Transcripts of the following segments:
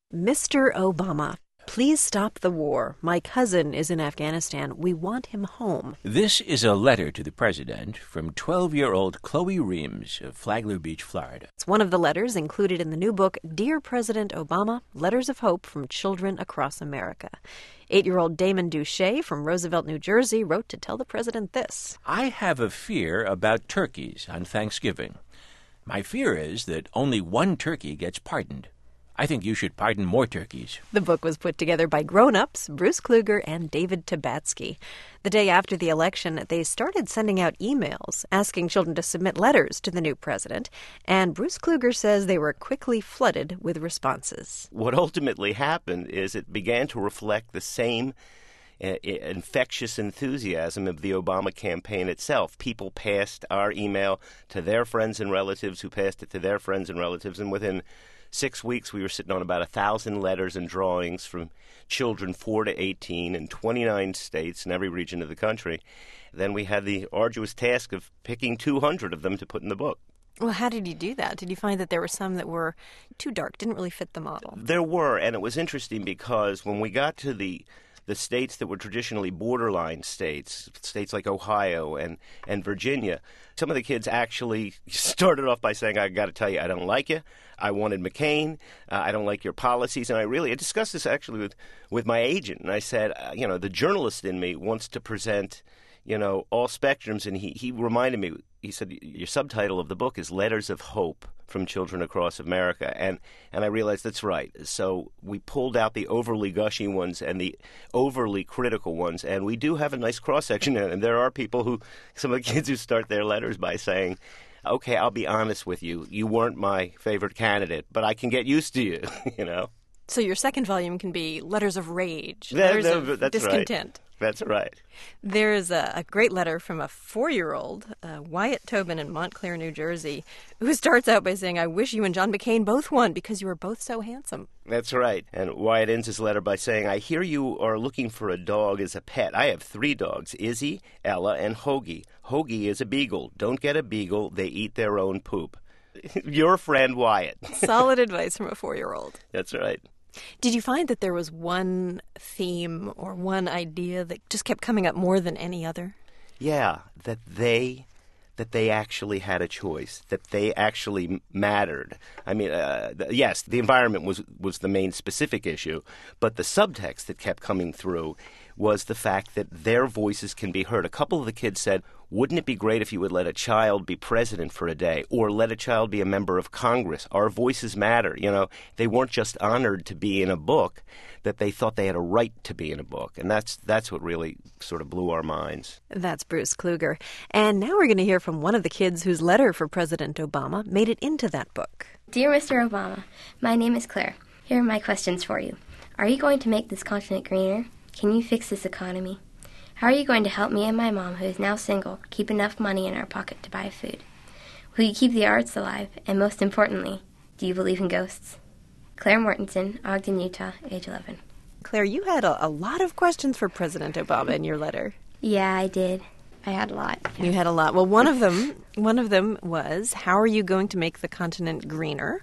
Mr. Obama, please stop the war. My cousin is in Afghanistan. We want him home. This is a letter to the president from 12-year-old Chloe Reams of Flagler Beach, Florida. It's one of the letters included in the new book, Dear President Obama, Letters of Hope from Children Across America. 8-year-old Damon Duche from Roosevelt, New Jersey, wrote to tell the president this. I have a fear about turkeys on Thanksgiving. My fear is that only one turkey gets pardoned. I think you should pardon more turkeys. The book was put together by grown-ups Bruce Kluger and David Tabatsky. The day after the election, they started sending out emails asking children to submit letters to the new president, and Bruce Kluger says they were quickly flooded with responses. What ultimately happened is it began to reflect the same infectious enthusiasm of the Obama campaign itself. People passed our email to their friends and relatives who passed it to their friends and relatives, and within 6 weeks, we were sitting on about 1,000 letters and drawings from children 4 to 18 in 29 states in every region of the country. Then we had the arduous task of picking 200 of them to put in the book. Well, how did you do that? Did you find that there were some that were too dark, didn't really fit the model? There were, and it was interesting because when we got to the states that were traditionally borderline states, states like Ohio and Virginia, some of the kids actually started off by saying, I got to tell you, I don't like you. I wanted McCain. I don't like your policies. And I discussed this actually with my agent. And I said, the journalist in me wants to present, all spectrums. And he reminded me, he said, your subtitle of the book is Letters of Hope from Children Across America. And I realized that's right. So we pulled out the overly gushy ones and the overly critical ones. And we do have a nice cross-section. And there are people some of the kids who start their letters by saying, okay, I'll be honest with you. You weren't my favorite candidate, but I can get used to you, So your second volume can be Letters of Rage, letters of discontent. Right. That's right. There is a great letter from a 4-year-old, Wyatt Tobin in Montclair, New Jersey, who starts out by saying, I wish you and John McCain both won because you are both so handsome. That's right. And Wyatt ends his letter by saying, I hear you are looking for a dog as a pet. I have 3 dogs, Izzy, Ella, and Hoagie. Hoagie is a beagle. Don't get a beagle. They eat their own poop. Your friend, Wyatt. Solid advice from a 4-year-old. That's right. Did you find that there was one theme or one idea that just kept coming up more than any other? Yeah, that they actually had a choice, that they actually mattered. I mean, yes, the environment was the main specific issue, but the subtext that kept coming through was the fact that their voices can be heard. A couple of the kids said, wouldn't it be great if you would let a child be president for a day or let a child be a member of Congress? Our voices matter. They weren't just honored to be in a book, that they thought they had a right to be in a book. And that's what really sort of blew our minds. That's Bruce Kluger. And now we're going to hear from one of the kids whose letter for President Obama made it into that book. Dear Mr. Obama, my name is Claire. Here are my questions for you. Are you going to make this continent greener? Can you fix this economy? How are you going to help me and my mom, who is now single, keep enough money in our pocket to buy food? Will you keep the arts alive? And most importantly, do you believe in ghosts? Claire Mortensen, Ogden, Utah, age 11. Claire, you had a lot of questions for President Obama in your letter. Yeah, I did. I had a lot. Yeah. You had a lot. Well, one of them was, how are you going to make the continent greener?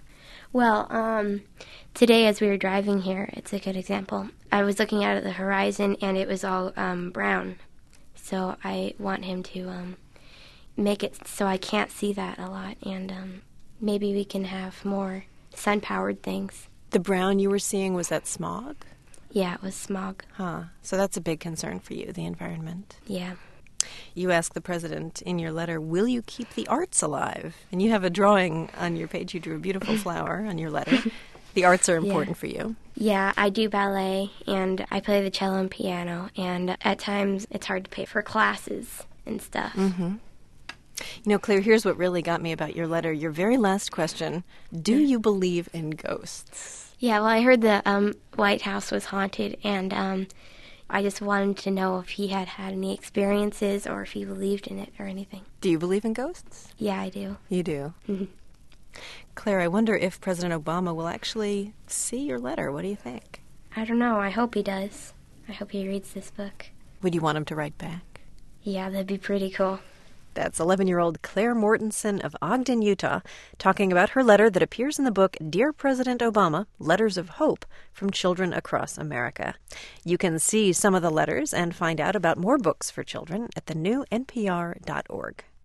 Well, today as we were driving here, it's a good example. I was looking out at the horizon and it was all brown. So I want him to make it so I can't see that a lot. And maybe we can have more sun-powered things. The brown you were seeing, was that smog? Yeah, it was smog. Huh. So that's a big concern for you, the environment. Yeah. You asked the president in your letter, will you keep the arts alive? And you have a drawing on your page. You drew a beautiful flower on your letter. The arts are important for you. Yeah, I do ballet, and I play the cello and piano, and at times it's hard to pay for classes and stuff. Mm-hmm. Claire, here's what really got me about your letter. Your very last question, do you believe in ghosts? Yeah, well, I heard the White House was haunted, and I just wanted to know if he had any experiences or if he believed in it or anything. Do you believe in ghosts? Yeah, I do. You do? Mm-hmm. Claire, I wonder if President Obama will actually see your letter. What do you think? I don't know. I hope he does. I hope he reads this book. Would you want him to write back? Yeah, that'd be pretty cool. That's 11-year-old Claire Mortensen of Ogden, Utah, talking about her letter that appears in the book Dear President Obama, Letters of Hope from Children Across America. You can see some of the letters and find out about more books for children at thenewNPR.org.